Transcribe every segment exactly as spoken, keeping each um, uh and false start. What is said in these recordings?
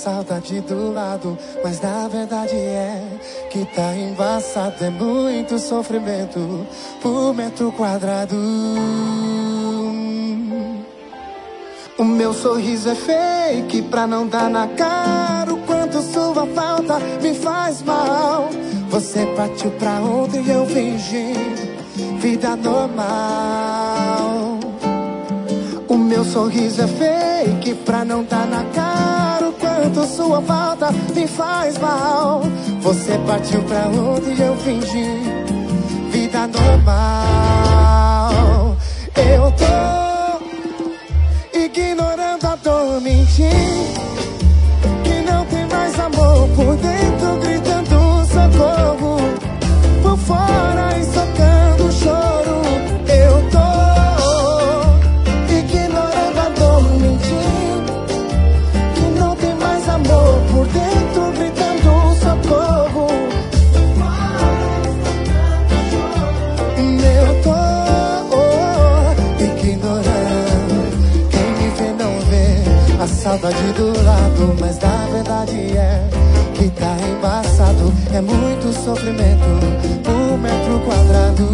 saudade do lado, mas na verdade é que tá embaçado. É muito sofrimento por metro quadrado. O meu sorriso é fake pra não dar na cara o quanto sua falta me faz mal. Você partiu pra ontem e eu fingi vida normal. O meu sorriso é fake pra não dar na cara o quanto sua falta me faz mal. Você partiu pra ontem e eu fingi vida normal. Eu tô ignorando a dor, mentindo que não tem mais amor por dentro, gritando socorro, por fora estocando choro. Eu tô ignorando a dor, mentindo que não tem mais amor por dentro, gritando socorro. Eu tô ignorando, quem me vê não vê a saudade do lado, mas na verdade é que tá embaçado. É muito sofrimento por metro quadrado.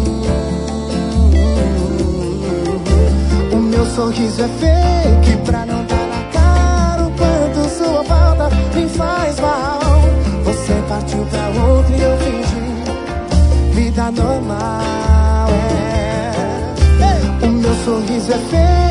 O meu sorriso é fake pra não dar na cara o quanto sua falta me faz mal. Você partiu pra outra e eu fingi vida normal, é. O meu sorriso é fake